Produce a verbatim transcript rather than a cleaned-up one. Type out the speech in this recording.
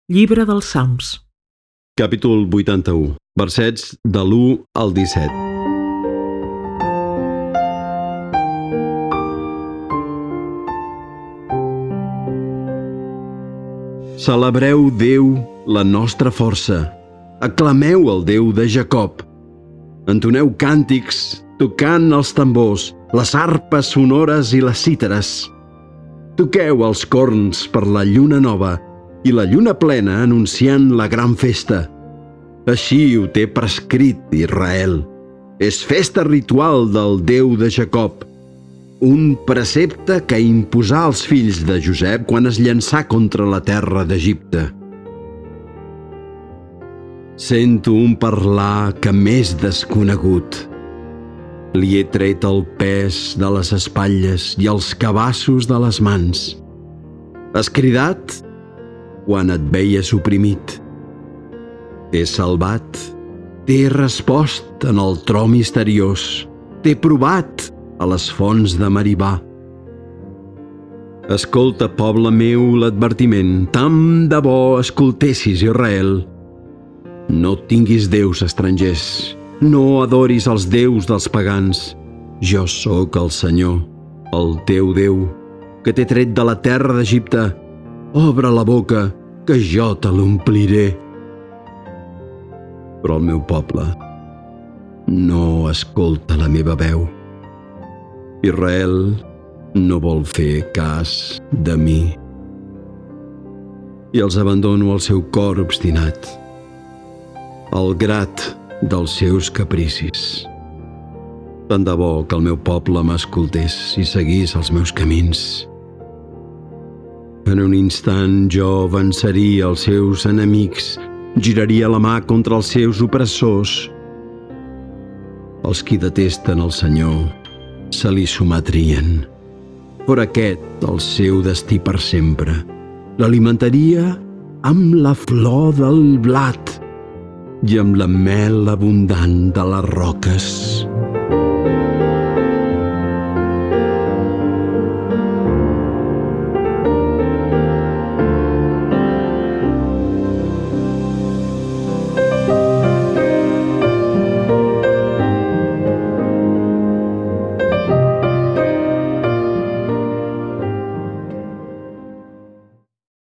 Llibre dels Salms. Capítol vuitanta-u, versets de l'u al disset. Celebreu Déu, la nostra força. Aclameu el Déu de Jacob. Entoneu càntics, tocant els tambors, les arpes sonores i les cítares. Toqueu els corns per la lluna nova i la lluna plena anunciant la gran festa. Així ho té prescrit Israel. És festa ritual del Déu de Jacob. Un precepte que imposà als fills de Josep quan es llançà contra la terra d'Egipte. Sento un parlar que m'és desconegut. Li he tret el pes de les espatlles i els cabassos de les mans. Has cridat quan et veia suprimit. T'he salvat, t'he respost en el tro misteriós, t'he provat a les fonts de Meribà. Escolta, poble meu, l'advertiment, tant de bo escoltessis, Israel. No tinguis déus estrangers, no adoris els déus dels pagans. Jo sóc el Senyor, el teu Déu, que t'he tret de la terra d'Egipte. Obre la boca, que jo te l'ompliré. Però el meu poble no escolta la meva veu. Israel no vol fer cas de mi. I els abandono al seu cor obstinat, al grat dels seus capricis. Tant de bo que el meu poble m'escoltés i seguís els meus camins. En un instant jo venceria els seus enemics, giraria la mà contra els seus opressors. Els qui detesten el Senyor se li sometrien. Fora aquest el seu destí per sempre. L'alimentaria amb la flor del blat i amb la mel abundant de les roques.